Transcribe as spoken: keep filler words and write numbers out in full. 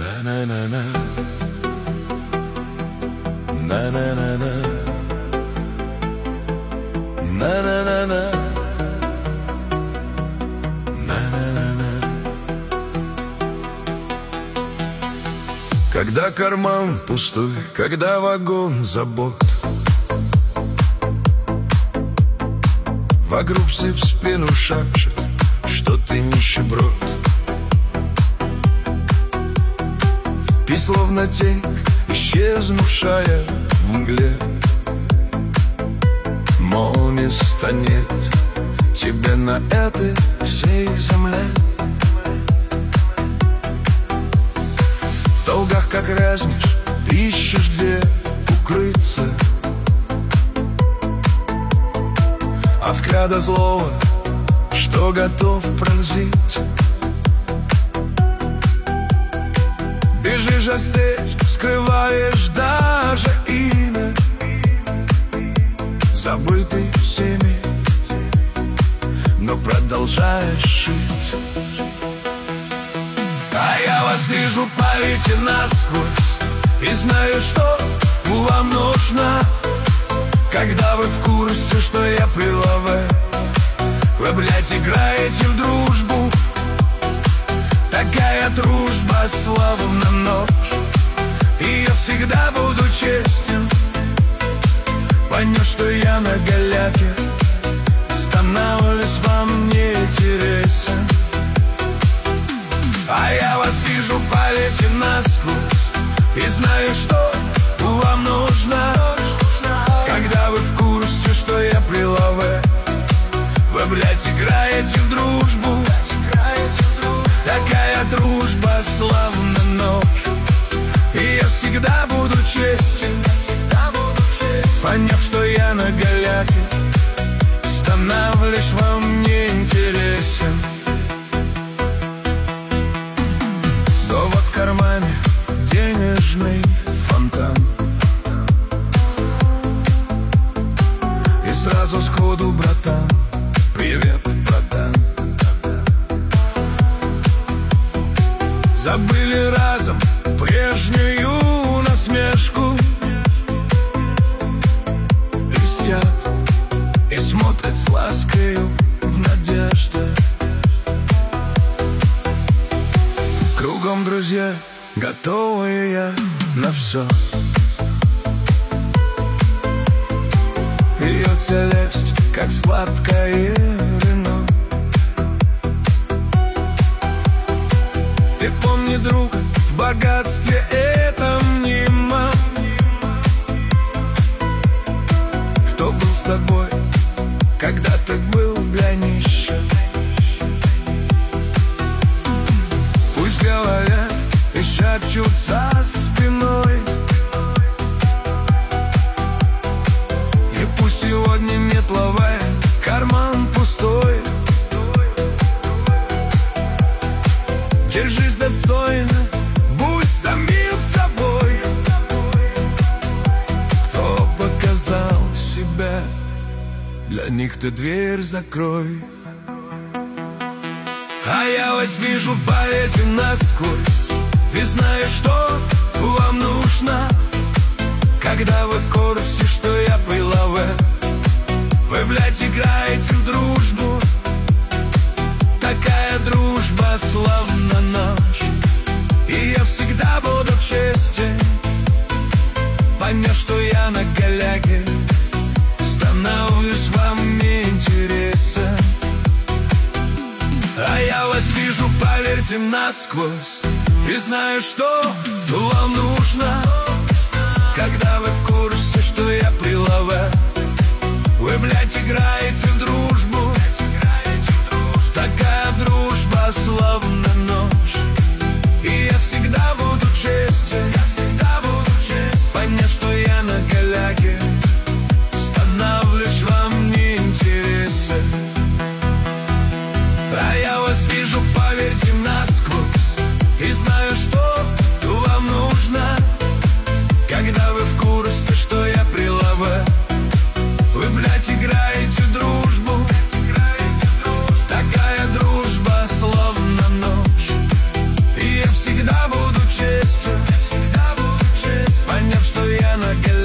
На-на-на-на, на-на-на-на, на-на-на-на, на-на-на-на. Когда карман пустой, когда вагон забот, вокруг все в спину шепчут, что ты нищеброд. И словно тень, исчезнувшая в мгле, мол, места нет тебе на этой всей земле. В долгах как разнишь, ты ищешь где укрыться, а взгляда злого, что готов пронзить. Бежишь, остынешь, скрываешь даже имя, забытый всеми, но продолжаешь жить. А я вас вижу по лете насквозь и знаю, что вам нужно. Когда вы в курсе, что я прилаве, вы, блядь, играете в дружбу. Такая дружба словно нож, и я всегда буду честен. Понял, что я на голяке, становлюсь вам неинтересен. А я вас вижу по лете насквозь и знаю, что вам нужно. Когда вы в курсе, что я прилаве, вы, блядь, играете в дружбу. Такая дружба словно нож, и я всегда буду честен. Поняв, что я на голяке, становлюсь вам неинтересен. Довод в кармане, денежный фонтан, и сразу сходу, братан, привет, братан. Забыли разом прежнюю насмешку, листят и смотрят с ласкою в надежде. Кругом друзья, готовые я на все. Льется лесть, как сладкое вино. Ты помни, друг, в богатстве этом нема. Кто был с тобой, когда ты был для нищих? Пусть говорят и шепчут за спиной, и пусть сегодня нет лавы, карман пустой. Держись достойно, будь самим собой. Кто показал себя, для них ты дверь закрой. А я вас вижу по лете насквозь и знаю, что вам нужно. Когда вы в курсе, что я прилаве, вы, блядь, играете в дружбу. Такая дружба словно нож, и я всегда буду честен. Поняв, что я на голяке, становлюсь вам неинтересен. А я вас вижу, поверьте, насквозь и знаю, что вам нужно. Когда вы в курсе, что я прилаве, вы, блядь, играете в дружбу. Такая дружба словно нож, и я всегда буду честен. Поняв, что я на голяке, становлюсь вам неинтересен. А я вас вижу, поверьте, насквозь и знаю, что вам нужно. Когда вы в курсе, что я прилаве, вы, блядь, играете в дружбу. Такая дружба словно нож. на галерее.